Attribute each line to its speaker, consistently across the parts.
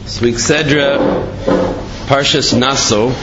Speaker 1: This week's Sedra, Parshas Naso,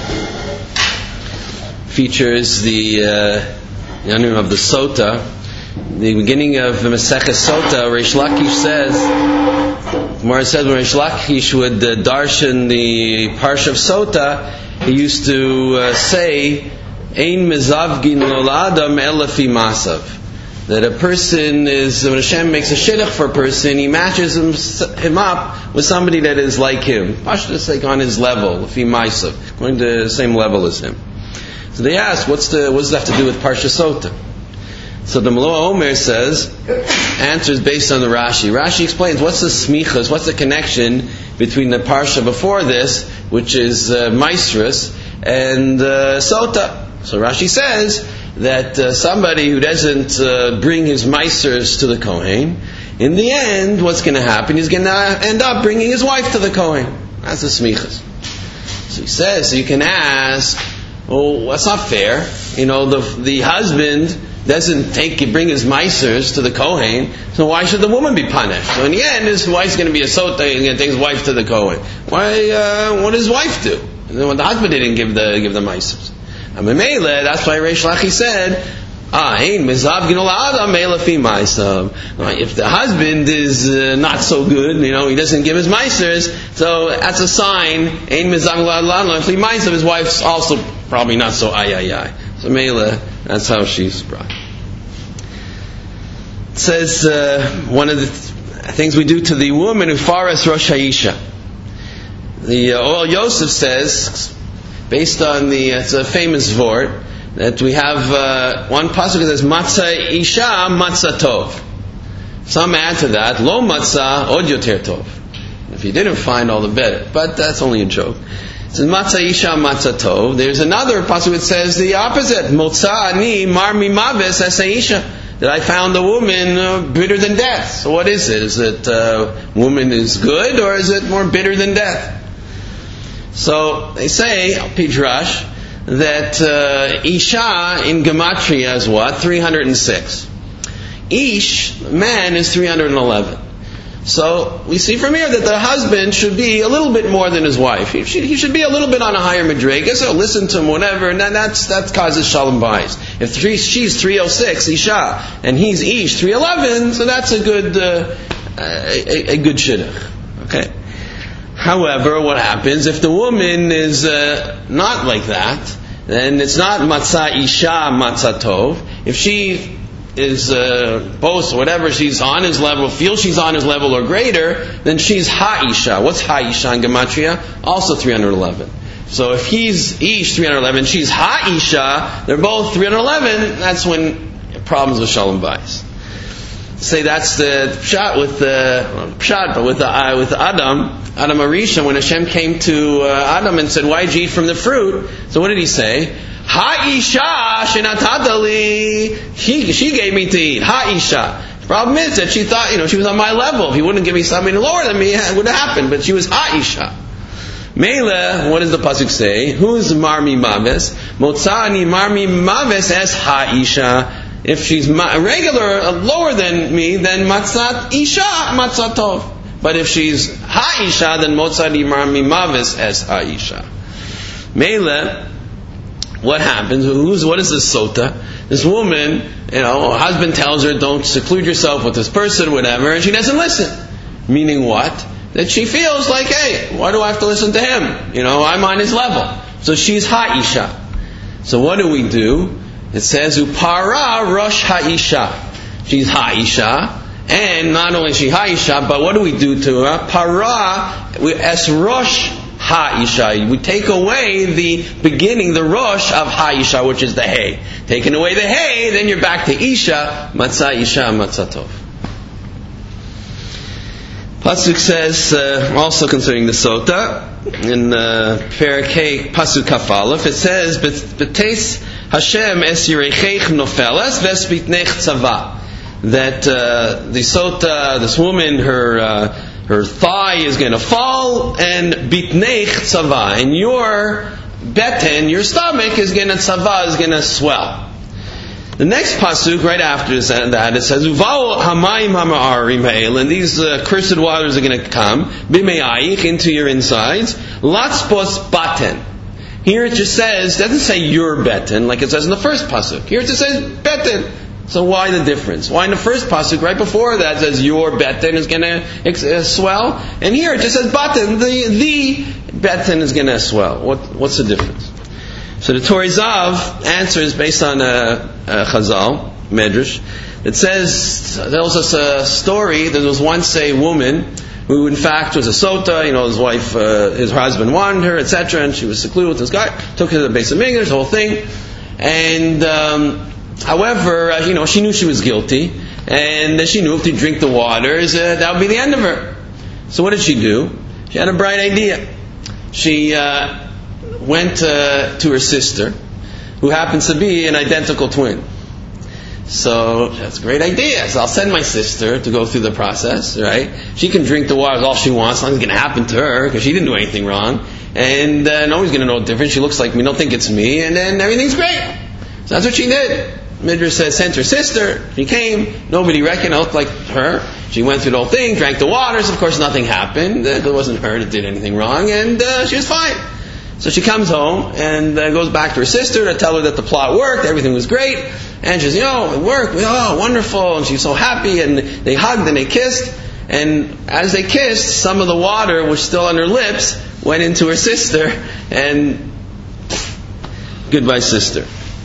Speaker 1: features the Yanim of the Sota. The beginning of Maseches Sota, Reish Lakish says, Gemara says when Reish Lakish would darshan the Parsha of Sota, he used to say, Ein mezavgin lo la'adam ela fi masav. That a person is, when Hashem makes a shidduch for a person, he matches him up with somebody that is like him. Just like on his level, fi ma'asav, going to the same level as him. So they ask, what does that have to do with Parsha Sota? So the Meloa Omer says, answers based on the Rashi. Rashi explains, what's the smichas, what's the connection between the Parsha before this, which is Maestras, and Sota. So Rashi says that somebody who doesn't bring his Maestras to the Kohen, in the end, what's going to happen? He's going to end up bringing his wife to the Kohen. That's the smichas. So he says, so you can ask, oh, that's not fair. You know, the husband doesn't bring his meisers to the Kohen, so why should the woman be punished? So in the end, his wife's going to be a sota and going to take his wife to the Kohen. Why? What does his wife do? The husband didn't give the meisers. And Memele, that's why Reish Lakish said, if the husband is not so good, he doesn't give his meisers, so that's a sign, if his wife's also probably not so ay. So Mela, that's how she's brought. It says, one of the things we do to the woman, Ufaras Rosh Haisha. The Oel Yosef says, based on it's a famous vort, that we have one pasuk that says, Matzah Isha, Matzah Tov. Some add to that, Lo Matzah, Od Yoter Tov. If you didn't find, all the better. But that's only a joke. It says, Matzah Isha, Matzah Tov. There's another pasuk that says the opposite. Motza Ani, Mar Mimaves, Esa Isha. That I found a woman bitter than death. So what is it? Is it woman is good, or is it more bitter than death? So they say, Pidrash, that Isha in Gematria is what? 306. Ish, man, is 311. So we see from here that the husband should be a little bit more than his wife. He should be a little bit on a higher madrega, so listen to him, whatever, and that causes shalom bayis. If she's 306, Isha, and he's Ish, 311, so that's a good shidduch. Okay. However, what happens if the woman is not like that? Then it's not matzah isha matzah tov. If she is both, whatever, she's on his level, feels she's on his level or greater, then she's ha-isha. What's ha-isha in Gematria? Also 311. So if he's ish 311, she's ha-isha, they're both 311, that's when problems with shalom bayis. Say that's the pshat with Adam Arisha, when Hashem came to Adam and said, why did you eat from the fruit? So what did he say? Ha-isha shenatadali. She gave me to eat. Ha-isha. The problem is that she thought, she was on my level. If he wouldn't give me something lower than me, it would have happened. But she was ha-isha. Mele, what does the pasuk say? Who's marmi maves? Motzani marmi maves as ha-isha. If she's regular, lower than me, then matzat isha, matzat tov. But if she's ha-isha, then motzat marmi maves as ha-isha. Mele, what happens? What is this sota? This woman, her husband tells her, don't seclude yourself with this person, whatever, and she doesn't listen. Meaning what? That she feels like, hey, why do I have to listen to him? I'm on his level. So she's ha-isha. So what do we do? It says, Upara Rosh Ha'isha. She's Ha'isha. And not only is she Ha'isha, but what do we do to her? Para, as Rosh Ha'isha. We take away the beginning, the Rosh of Ha'isha, which is the Hey. Taking away the Hey, then you're back to Isha, Matzah Isha, Matzah Tov. Pasuk says, also concerning the Sota, in Perek Hey, Pasuk Kaf Aleph, it says, B'teis Hashem es yireichech nofeles ves bitnech tzava. That the Sota, this woman, her thigh is going to fall, and bitnech tzava, and your beten, your stomach is going to swell. The next pasuk, right after that, it says, "Uvau hamayim hama'arim ha'el," and these cursed waters are going to come, b'me'ayich, into your insides, latzpos baten. Here it just says, doesn't say your beten, like it says in the first pasuk. Here it just says beten. So why the difference? Why in the first pasuk, right before that, it says your beten is going to swell, and here it just says baten, the beten is going to swell. What's the difference? So the Torah Zav answers based on Chazal, Medrash. It tells us a story. There was once a woman who in fact was a sota, his wife, his husband wanted her, etc., and she was secluded with this guy, took her to the base of Mikdash, the whole thing, and however, she knew she was guilty, and she knew if to drink the waters, that would be the end of her. So what did she do? She had a bright idea. She went to her sister, who happens to be an identical twin. So that's a great idea. So I'll send my sister to go through the process, right? She can drink the water all she wants. Nothing's going to happen to her because she didn't do anything wrong. And nobody's going to know the difference. She looks like me. Don't think it's me. And then everything's great. So that's what she did. Midrash says, sent her sister. She came. Nobody reckoned I looked like her. She went through the whole thing, drank the waters. Of course, nothing happened. It wasn't her that did anything wrong. And she was fine. So she comes home and goes back to her sister to tell her that the plot worked, everything was great, and she's, it worked, wonderful, and she's so happy, and they hugged and they kissed, and as they kissed, some of the water was still on her lips, went into her sister, and goodbye sister.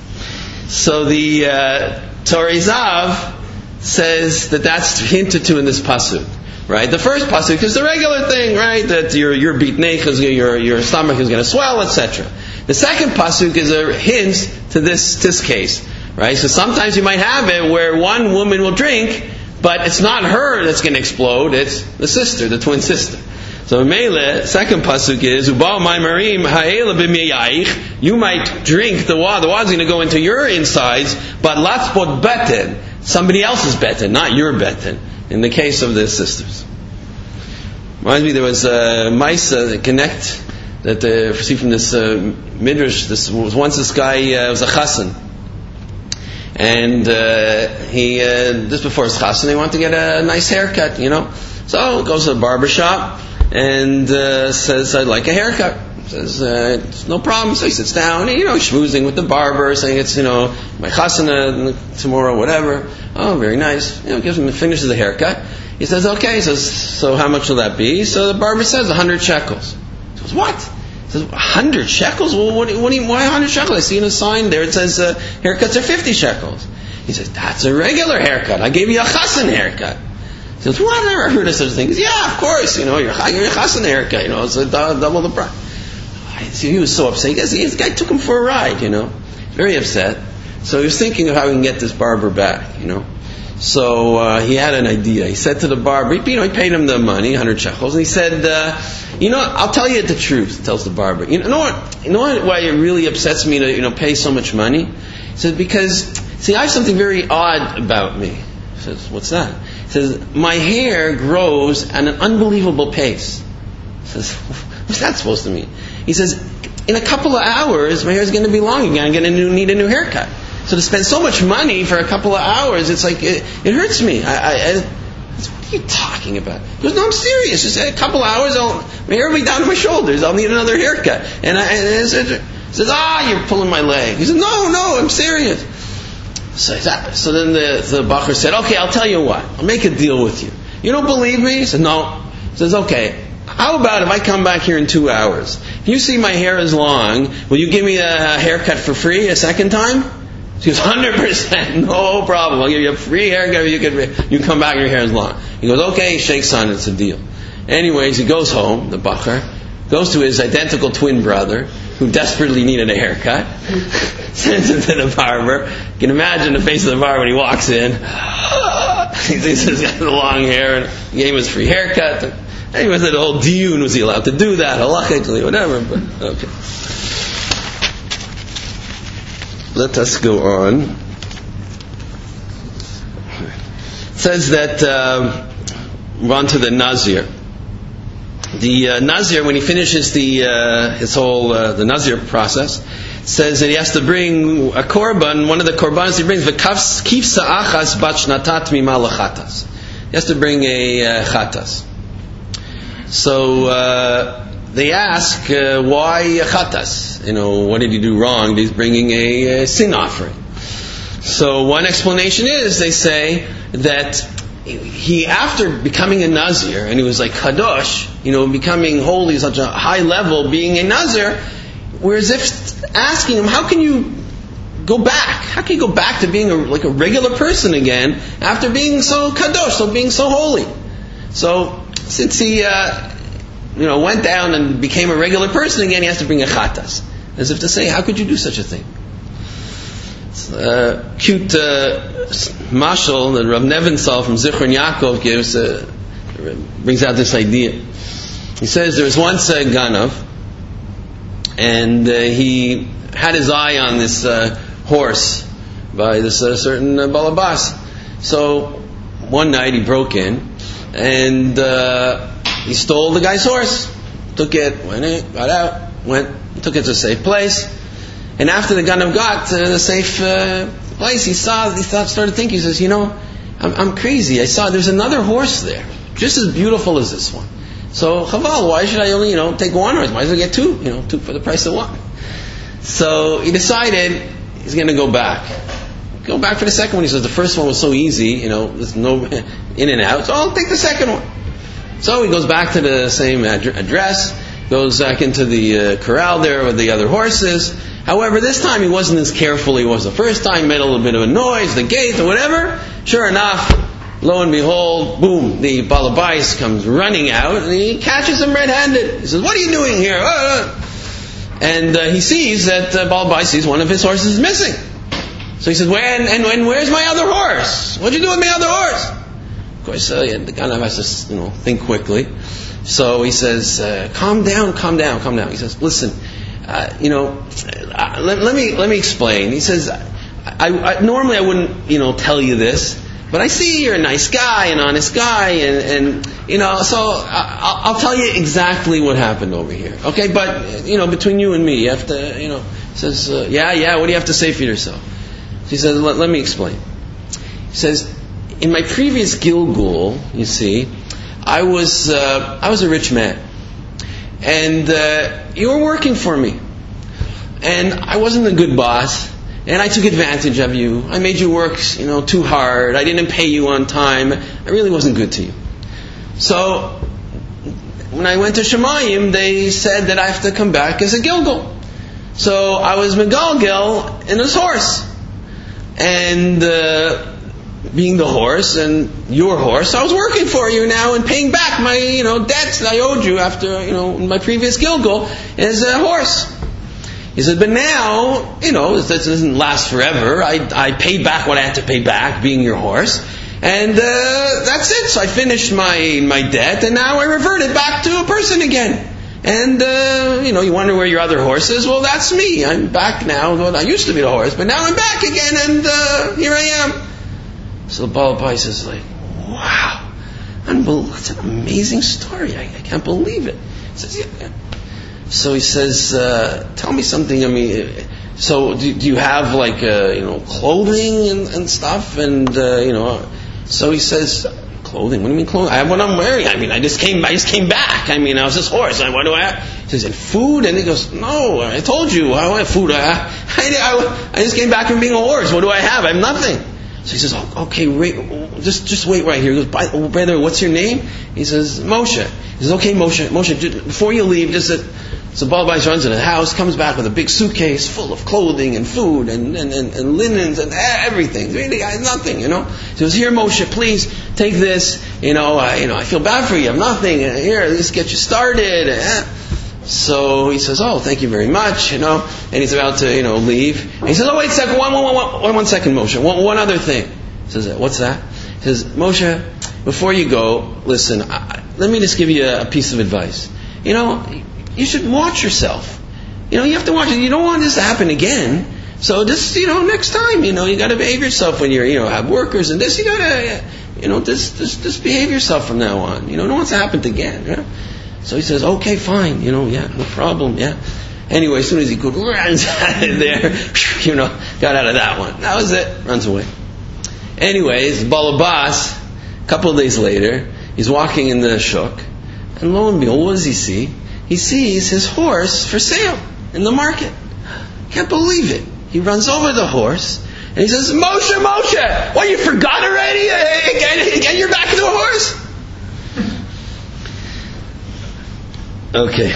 Speaker 1: So the Torah Zav says that that's hinted to in this pasuk. Right, the first pasuk is the regular thing, right? That your bitnei, your stomach is going to swell, etc. The second pasuk is a hint to this case, right? So sometimes you might have it where one woman will drink, but it's not her that's going to explode; it's the sister, the twin sister. So Mele, second pasuk is ubal maimarim ha'ela b'miyayich. You might drink the water. The water's going to go into your insides, but latzpot beten, somebody else's beten, not your beten. In the case of the sisters, reminds me there was a Maisa that connect that see from this midrash. This was once this guy was a chassan, and he just before his chassan he wanted to get a nice haircut, So goes to the barber shop and says, "I'd like a haircut." Says, "It's no problem." So he sits down, schmoozing with the barber, saying it's my chasana tomorrow, whatever. Oh, very nice. Finishes the haircut. He says, "Okay." He says, "So how much will that be?" So the barber says, 100 shekels. He says, "What?" He says, 100 shekels? Well, why 100 shekels? I see in a sign there it says haircuts are 50 shekels. He says, "That's a regular haircut. I gave you a chasan haircut." He says, "Well, I've never heard of such a thing." He says, "Yeah, of course. Your chasan haircut. It's double the price." He was so upset. This guy took him for a ride, very upset. So he was thinking of how he can get this barber back, So he had an idea. He said to the barber, he paid him the money, 100 shekels, and he said, I'll tell you the truth, tells the barber. You know why it really upsets me to, pay so much money? He said, because, I have something very odd about me. He says, what's that? He says, my hair grows at an unbelievable pace. He says, what's that supposed to mean? He says, in a couple of hours, my hair is going to be long again. I'm going to need a new haircut. So to spend so much money for a couple of hours, it's like, it hurts me. What are you talking about? He goes, no, I'm serious. Just a couple of hours, my hair will be down to my shoulders. I'll need another haircut. And he says, you're pulling my leg. He says, no, I'm serious. So then the bacher said, okay, I'll tell you what. I'll make a deal with you. You don't believe me? He said, no. He says, okay. How about if I come back here in 2 hours? If you see my hair is long, will you give me a haircut for free a second time? She goes, 100%, no problem. I'll give you a free haircut. You come back, your hair is long. He goes, okay, he shakes on it, it's a deal. Anyways, he goes home, the bacher, goes to his identical twin brother, who desperately needed a haircut, sends him to the barber. You can imagine the face of the barber when he walks in. He thinks he's got the long hair, and he gave him his free haircut. Anyway, the whole diyun, was he allowed to do that? Halachically, whatever. But okay. Let us go on. It says that we're on to the Nazir. The Nazir, when he finishes his whole the Nazir process, says that he has to bring a korban. One of the korbanos he brings, kifsa achas bat shnatat mima lechatas. He has to bring a chatas. So they ask, why chatas? What did he do wrong? He's bringing a sin offering. So one explanation is, they say that he, after becoming a Nazir, and he was like kadosh, becoming holy, such a high level, being a Nazir, whereas if asking him, how can you go back? How can you go back to being a regular person again after being so kadosh, so being so holy? So since he went down and became a regular person again, he has to bring a chatas, as if to say, how could you do such a thing? Cute mashal that Rav Nevinsal from Zichron Yaakov gives, brings out this idea. He says there was once a Ganav, and he had his eye on this horse by this certain balabas. So one night he broke in and he stole the guy's horse, took it, went in, got out, took it to a safe place. And after the Ganav got to the safe place, he started thinking, he says, I'm crazy. I saw there's another horse there, just as beautiful as this one. So, chaval, why should I only, take one horse? Might as well get two, two for the price of one. So he decided he's going to go back. Go back for the second one. He says, the first one was so easy, there's no in and out, so I'll take the second one. So he goes back to the same address, goes back into the corral there with the other horses. However, this time he wasn't as careful he was the first time. Made a little bit of a noise, the gate or whatever. Sure enough, lo and behold, boom, the balabais comes running out and he catches him red-handed. He says, what are you doing here? And he sees that balabais sees one of his horses is missing. So he says, where's my other horse? What'd you do with my other horse? Of course, the Ganav has to think quickly. So he says, calm down. He says, listen, let me explain. He says, I normally I wouldn't, tell you this, but I see you're a nice guy, an honest guy, and so I'll tell you exactly what happened over here. Okay, but between you and me, you have to, he says, yeah. What do you have to say for yourself? He says, let me explain. He says, in my previous Gilgul, you see, I was a rich man, and you were working for me, and I wasn't a good boss, and I took advantage of you. I made you work, too hard. I didn't pay you on time. I really wasn't good to you. So when I went to Shemayim, they said that I have to come back as a Gilgul. So I was Megalgel in his horse, and being the horse and your horse, I was working for you now and paying back my, debts that I owed you after, my previous Gilgul as a horse. He said, but now, this doesn't last forever. I paid back what I had to pay back, being your horse. And that's it. So I finished my debt, and now I reverted back to a person again. And, you wonder where your other horse is. Well, that's me. I'm back now. Well, I used to be the horse, but now I'm back again, and here I am. So the balabais is like, wow, unbelievable. It's an amazing story. I can't believe it. He says, yeah. So he says, tell me something. So do you have clothing and stuff? And, so he says, clothing? What do you mean clothing? I have what I'm wearing. I just came back. I was this horse. What do I have? He says, and food? And he goes, no, I told you, I don't have food. I just came back from being a horse. What do I have? I have nothing. So he says, okay, wait, just wait right here. He goes, by the way, what's your name? He says, Moshe. He says, okay, Moshe, before you leave, so Balabais runs into the house, comes back with a big suitcase full of clothing and food and linens and everything. Really, I have nothing, He says, here, Moshe, please take this. I feel bad for you. I have nothing. Here, let's get you started. So he says, oh, thank you very much, and he's about to, leave. And he says, oh, wait a second, one second, Moshe, one other thing. He says, what's that? He says, Moshe, before you go, listen, let me just give you a piece of advice. You should watch yourself. You have to watch it. You don't want this to happen again. So just, next time, you got to behave yourself when you're, have workers and this, you got to, just behave yourself from now on. Don't want it to happen again. So he says, okay, fine, no problem, yeah. Anyway, as soon as he could, runs out of there, got out of that one. That was it, runs away. Anyways, Balabas, a couple of days later, he's walking in the shuk, and lo and behold, what does he see? He sees his horse for sale in the market. Can't believe it. He runs over the horse, and he says, Moshe, what, you forgot already? Again, you're back to the horse? Okay.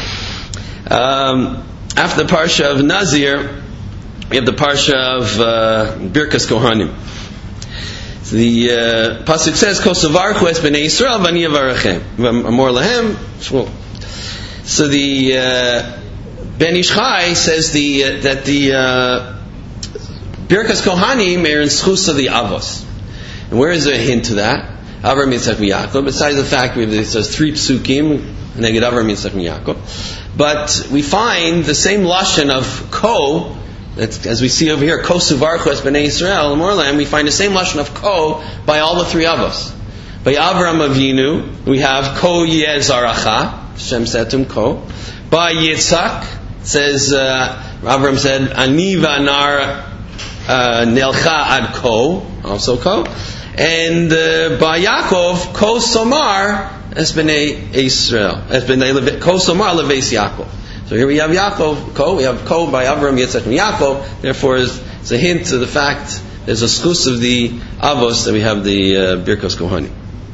Speaker 1: After the Parsha of Nazir, we have the Parsha of Birkas Kohanim. The pasuk says, "Kosavarchu es bnei Yisrael v'ani avarachem amor lahem shmuel." So the Ben Ish Chai says that the Birkas Kohanim are in schus of the Avos. And where is there a hint to that? Avram Yitzchak Yaakov. Besides the fact there's 3 psukim neged Avram Yitzchak Yaakov, but we find the same lashon of ko. As we see over here, Ko Suvarchu es bnei Yisrael, we find the same lashon of Ko by all the 3 of us. By Avram Avinu, we have Ko Yeh Zaracha, Hashem said to him, Ko. By Yitzchak, says, Avram said, Ani v'anar nelcha ad Ko, also Ko. And by Yaakov, Ko Somar es bnei Yisrael, Ko Somar leveis Yaakov. So here we have Yaakov, Ko, we have Ko by Avram, Yitzchak, and Yaakov. Therefore, it's a hint to the fact there's a schus of the Avos that we have the Birkos Kohanim.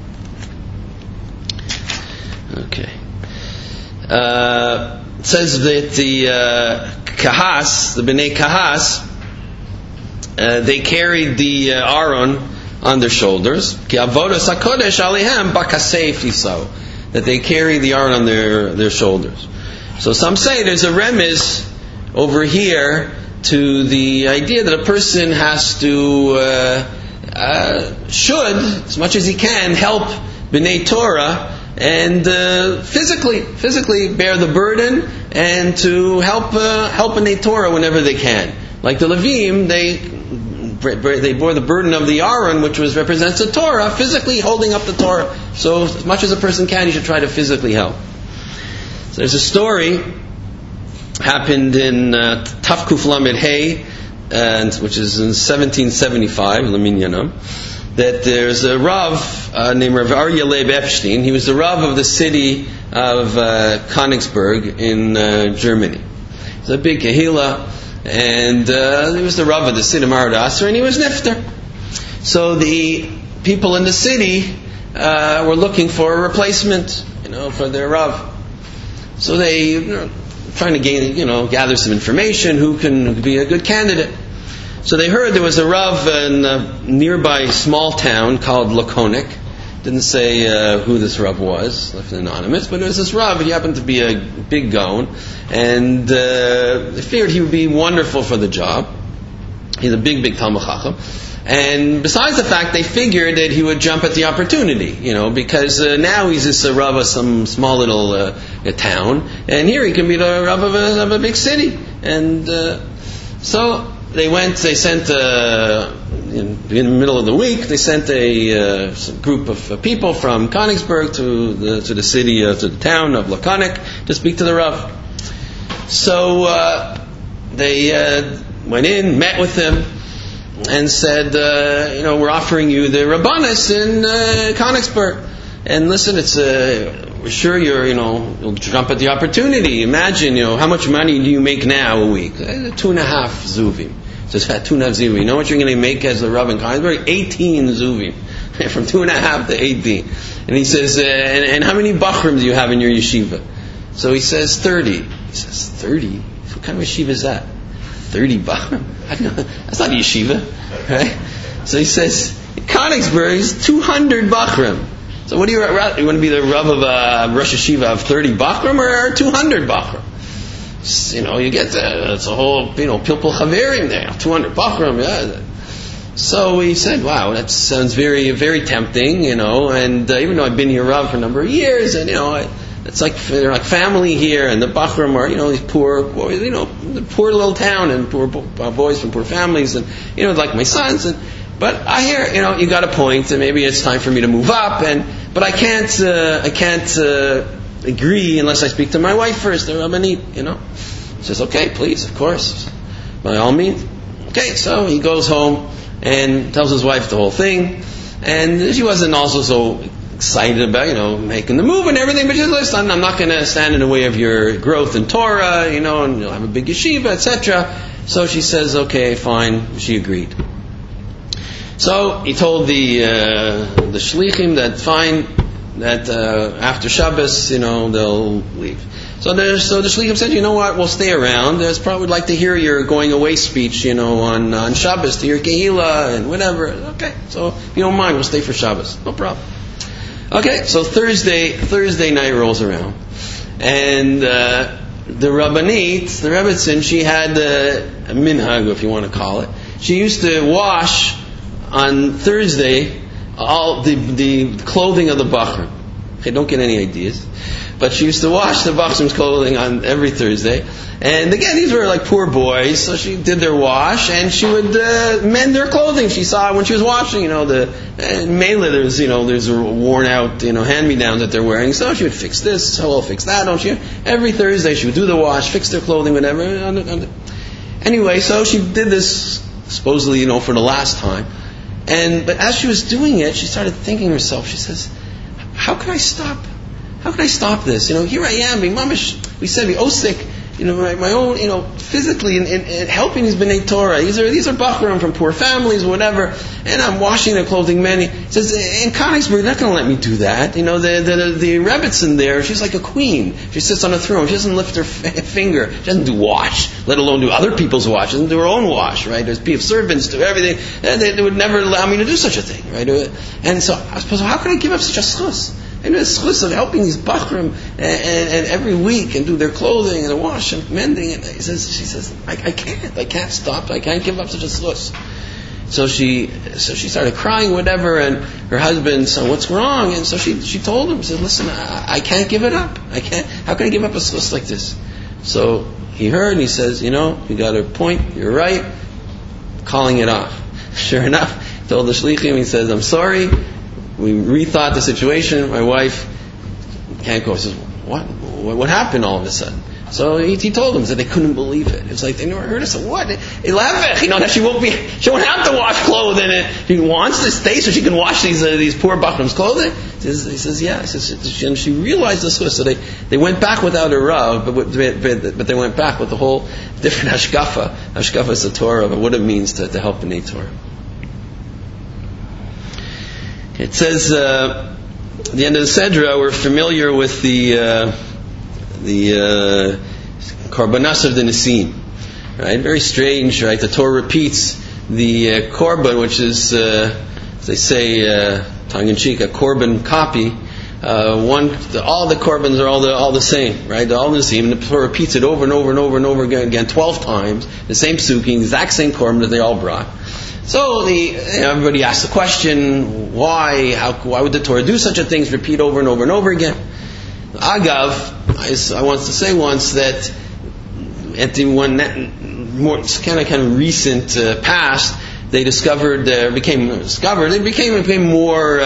Speaker 1: Okay. It says that the Kahas, the Bnei Kahas, they carried the Aaron on their shoulders. Ki avodas hakodesh alehem bakaseif yisau. That they carry the Aaron on their shoulders. So some say there's a remiz over here to the idea that a person has to, should, as much as he can, help B'nai Torah and physically bear the burden and to help B'nai Torah whenever they can. Like the Levim, they bore the burden of the Aaron, which represents the Torah, physically holding up the Torah. So as much as a person can, he should try to physically help. So there's a story happened in Tafkuf Lamed Hey, which is in 1775, Leminyanam, that there's a Rav named Rav Aryeh Leib Epstein. He was the Rav of the city of Königsberg in Germany. It's a big Kehillah, and he was the Rav of the city of Marad Asr, and he was Nifter. So the people in the city were looking for a replacement, for their Rav. So they trying to gather some information, who can be a good candidate. So they heard there was a Rav in a nearby small town called Lakonik. Didn't say who this Rav was, left it anonymous, but it was this Rav. He happened to be a big Gaon, and they figured he would be wonderful for the job. He's a big Talmid Chacham. And besides the fact, they figured that he would jump at the opportunity, because now he's just a Rav of some small little town, and here he can be the Rav of a big city. And so they sent, in the middle of the week, they sent a group of people from Königsberg to the city, to the town of Lakonik to speak to the Rav. So they went in, met with him, and said, we're offering you the Rabbanis in Königsberg. And listen, we're sure you'll jump at the opportunity. Imagine, how much money do you make now a week? 2.5 zuvim. So it's 2.5 zuvim. You know what you're going to make as the Rav in Königsberg? 18 zuvim. From 2.5 to 18. And he says, and how many bachrim do you have in your yeshiva? So he says 30. He says, 30? What kind of yeshiva is that? 30 bachrim? That's not a yeshiva, right? So he says, Königsberg is 200 bachrim. So what do you want to be the Rav of Rosh Yeshiva of 30 bachrim or 200 bachrim? You get it's a whole, pilpul chaverim there, 200 bachrim, yeah. So he said, wow, that sounds very, very tempting, and even though I've been here Rav for a number of years, and it's like they're like family here, and the bachrim are these poor boys, the poor little town, and poor boys from poor families, and like my sons. But I hear you got a point, and maybe it's time for me to move up, but I can't agree unless I speak to my wife first, the Rabbanit, He says, okay, please, of course, by all means. Okay, so he goes home and tells his wife the whole thing, and she wasn't also so excited about, making the move and everything, but she said, listen, I'm not going to stand in the way of your growth in Torah, and you'll have a big yeshiva, etc. So she says, okay, fine. She agreed. So he told the shlichim that fine, that after Shabbos, they'll leave. So the shlichim said, you know what, we'll stay around. There's probably would like to hear your going away speech, on Shabbos, to your Kehillah and whatever. Okay, so if you don't mind, we'll stay for Shabbos. No problem. Okay, so Thursday night rolls around, and the Rabbanit, the Rebbetzin, she had a minhag, if you want to call it. She used to wash on Thursday all the clothing of the bachrim. Okay, don't get any ideas. But she used to wash the bachrim's clothing on every Thursday. And again, these were like poor boys, so she did their wash, and she would mend their clothing. She saw when she was washing, mainly there's worn out, hand-me-downs that they're wearing. So she would fix this, so I'll fix that. Every Thursday she would do the wash, fix their clothing, whatever. Anyway, so she did this supposedly, for the last time. But as she was doing it, she started thinking to herself. She says, "How can I stop? How can I stop this? Here I am being mamish. We said we osik." My own, physically in helping these B'nai Torah. These are Bachrim from poor families, whatever, and I'm washing their clothing. Many says in Königsberg, they're not going to let me do that. The Rebbetzin there, she's like a queen. She sits on a throne. She doesn't lift her finger. She doesn't do wash, let alone do other people's wash. She doesn't do her own wash, right? There's people, servants do everything. They would never allow me to do such a thing, right? And so I suppose, how can I give up such a schus? And the schus of helping these bachrim and every week and do their clothing and wash and mending. And she says, I can't stop. I can't give up such a schus. So she started crying, whatever. And her husband said, "What's wrong?" And so she told him, said, "Listen, I can't give it up. I can't. How can I give up a schus like this?" So he heard and he says, "You got a point. You're right. Calling it off." Sure enough, he told the shlichim. He says, "I'm sorry. We rethought the situation. My wife can't go." He says, "What happened all of a sudden?" So he told them that they couldn't believe it. It's like they never heard of it. So what? That she won't have to wash clothes in it. She wants to stay so she can wash these poor bachrim's clothing. He says, yeah. He says, and she realized this was, so they went back without a rav, but they went back with the whole different hashkafa satorah of what it means to help B'nai Torah. It says at the end of the Sedra, we're familiar with the Korbanos of the Nisim, right? Very strange, right? The Torah repeats the Korban, which is, as they say, tongue-in-cheek, a Korban copy. All the Korbans are all the same, right? They're all the same. And the Torah repeats it over and over and over and over again 12 times. The same psukim, the exact same Korban that they all brought. So everybody asks the question, why would the Torah do such a thing, repeat over and over and over again? Agav, I want to say once that at the one more kind of recent past, they became more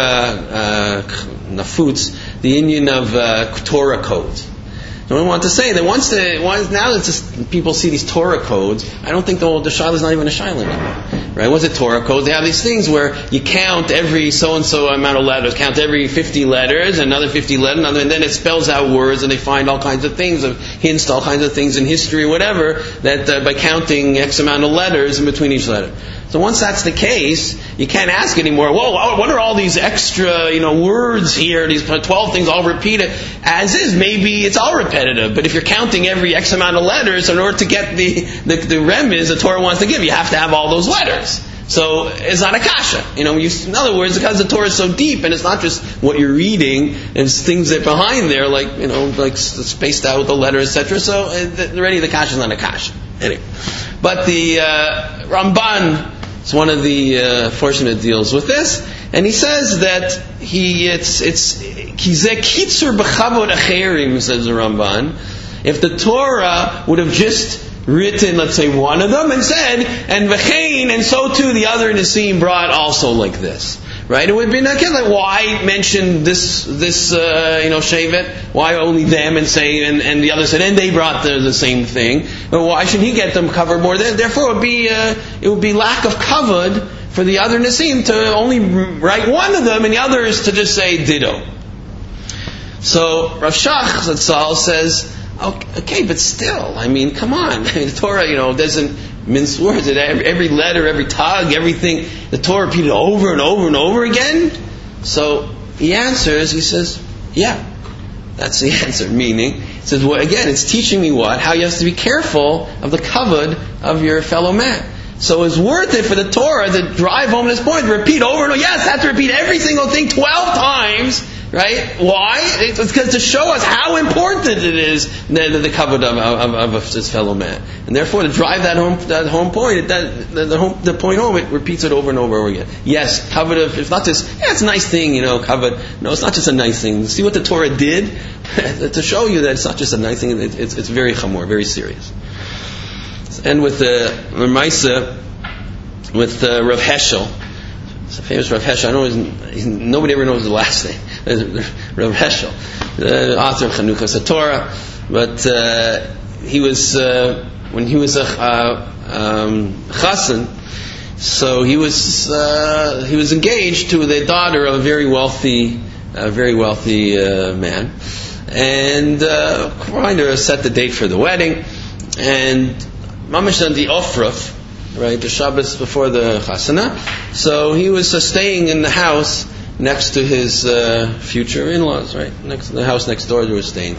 Speaker 1: nafutz, the union of Torah codes. So I want to say that now that just people see these Torah codes, I don't think the Shiloh is not even a Shiloh anymore. Right? What's a Torah code? They have these things where you count every so-and-so amount of letters, count every 50 letters, another 50 letters, and then it spells out words, and they find all kinds of things, hints to all kinds of things in history, whatever, that by counting X amount of letters in between each letter. So once that's the case, you can't ask anymore, what are all these extra, words here, these 12 things all repeated? As is, maybe it's all repetitive, but if you're counting every X amount of letters, in order to get the remez the Torah wants to give, you have to have all those letters. So it's not a kasha. In other words, because the Torah is so deep, and it's not just what you're reading, it's things that behind there, like spaced out with the letters, etc. So already the kasha is not a kasha. Anyway, but the Ramban, it's one of the fortunate deals with this, and he says that it's kizeh kitzur b'chavod acherim, says the Ramban. If the Torah would have just written, let's say, one of them and said, and v'chein, and so too the other Nisim brought also like this. right? It would be like, why mention this shevet? Why only them and say, and the other said, and they brought the same thing. But why should he get them covered more? Therefore, it would be lack of kavod for the other Nisim to only write one of them and the others to just say ditto. So Rav Shach Zatzal says, okay, but still, come on. The Torah, doesn't mince words. Every letter, every tag, everything, the Torah repeated over and over and over again. So he answers, he says, yeah, that's the answer. Meaning, he says, well, again, it's teaching me what? How you have to be careful of the kavod of your fellow man. So it's worth it for the Torah to drive home this point, to repeat over and over. Yes, I have to repeat every single thing 12 times, right? Why? It's because to show us how important it is, the kavod of this fellow man. And therefore, to drive that home point, the point home, it repeats it over and over again. Yes, kavod of, it's not just, it's a nice thing, kavod. No, it's not just a nice thing. See what the Torah did? To show you that it's not just a nice thing, it's very chamor, very serious. And with the Ramaisa, with Rav Heschel, it's a famous Rav Heschel. I know nobody ever knows the last name. Rav Heschel, the author of Chanukas HaTorah. But he was when he was a chassan, so he was engaged to the daughter of a very wealthy man, and trying to set the date for the wedding, and Mamash on the Ofruf, right, the Shabbos before the Chasana. So he was staying in the house next to his future in-laws, right? Next to the house next door they were staying.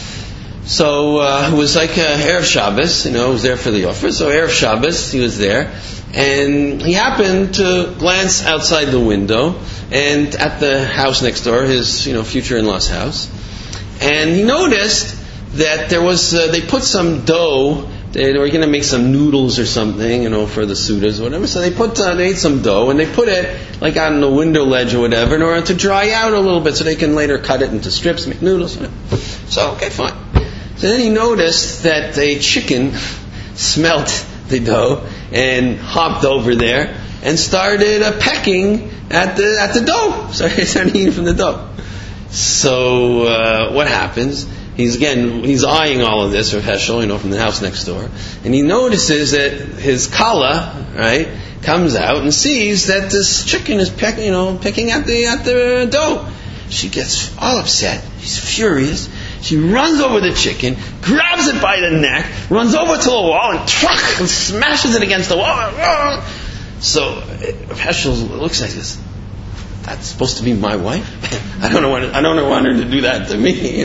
Speaker 1: So it was like Erev Shabbos, it was there for the Ofruf. So Erev Shabbos, he was there, and he happened to glance outside the window and at the house next door, his future in-law's house, and he noticed that there was they put some dough. They were going to make some noodles or something, for the sudas or whatever. So they ate some dough and they put it like on the window ledge or whatever in order to dry out a little bit so they can later cut it into strips, make noodles. So, okay, fine. So then he noticed that a chicken smelt the dough and hopped over there and started pecking at the dough. Started eating from the dough. So what happens? He's eyeing all of this, Rav Heschel, from the house next door, and he notices that his kala, right, comes out and sees that this chicken is pecking at the dough. She gets all upset. She's furious. She runs over the chicken, grabs it by the neck, runs over to the wall, and smashes it against the wall. So Rav Heschel looks like this. That's supposed to be my wife? I don't want her to do that to me.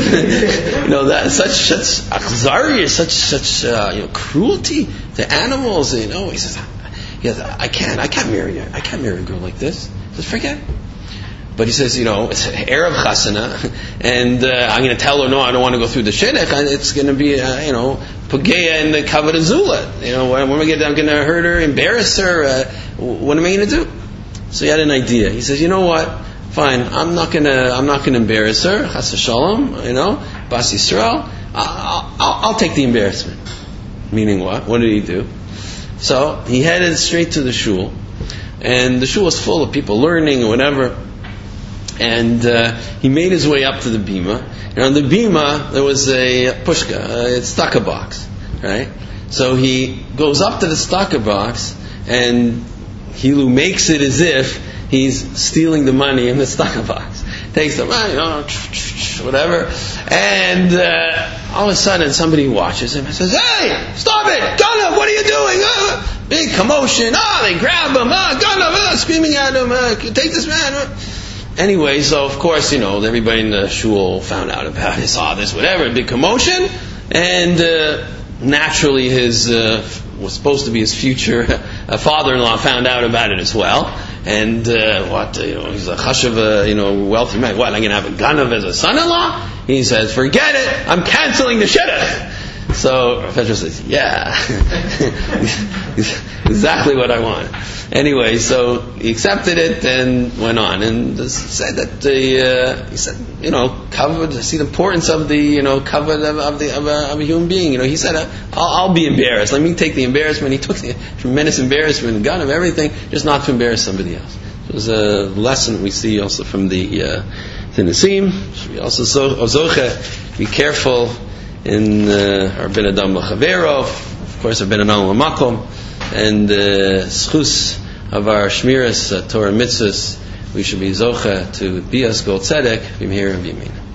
Speaker 1: That such akhzariya, such cruelty to animals. He says, I can't marry her. I can't marry a girl like this. He says, forget it. But he says, it's an Erev Chasana, and I'm going to tell her, no, I don't want to go through the shidduch, and it's going to be, Pageya in the Kavod Azula. What am I going to do? I'm going to hurt her, embarrass her. What am I going to do? So he had an idea. He says, you know what? Fine, I'm not gonna embarrass her. Chas v'shalom, Bas Yisrael. I'll take the embarrassment. Meaning what? What did he do? So he headed straight to the shul, and the shul was full of people learning or whatever. And he made his way up to the bima. And on the bima there was a pushka, a tzedakah box, right? So he goes up to the tzedakah box, and Hilu makes it as if he's stealing the money in the tzedakah box. Takes the money, whatever, and all of a sudden somebody watches him and says, "Hey, stop it! Ganav, what are you doing?" Big commotion. They grab him. Ganav, screaming at him. Take this man. Anyway, so of course, everybody in the shul found out about it, saw this, whatever, big commotion, and naturally his was supposed to be his future father-in-law found out about it as well. And he's a chashav, wealthy man. What, I'm going to have a ganav as a son-in-law? He says, forget it, I'm canceling the shidduch. So Rav Heschel says, yeah, exactly what I want. Anyway, so he accepted it and went on, and said that kavod. See the importance of the kavod of a human being. He said, I'll be embarrassed. Let me take the embarrassment. He took the tremendous embarrassment and got him everything, just not to embarrass somebody else. It was a lesson we see also from the Tennessee. We also zoche, be careful in our ben adam l'chavero, of course our ben adam l'makom, and schus of our shmiras Torah mitzvahs. We should be zoche to be as gold tzedek, b'mehir and b'yamin.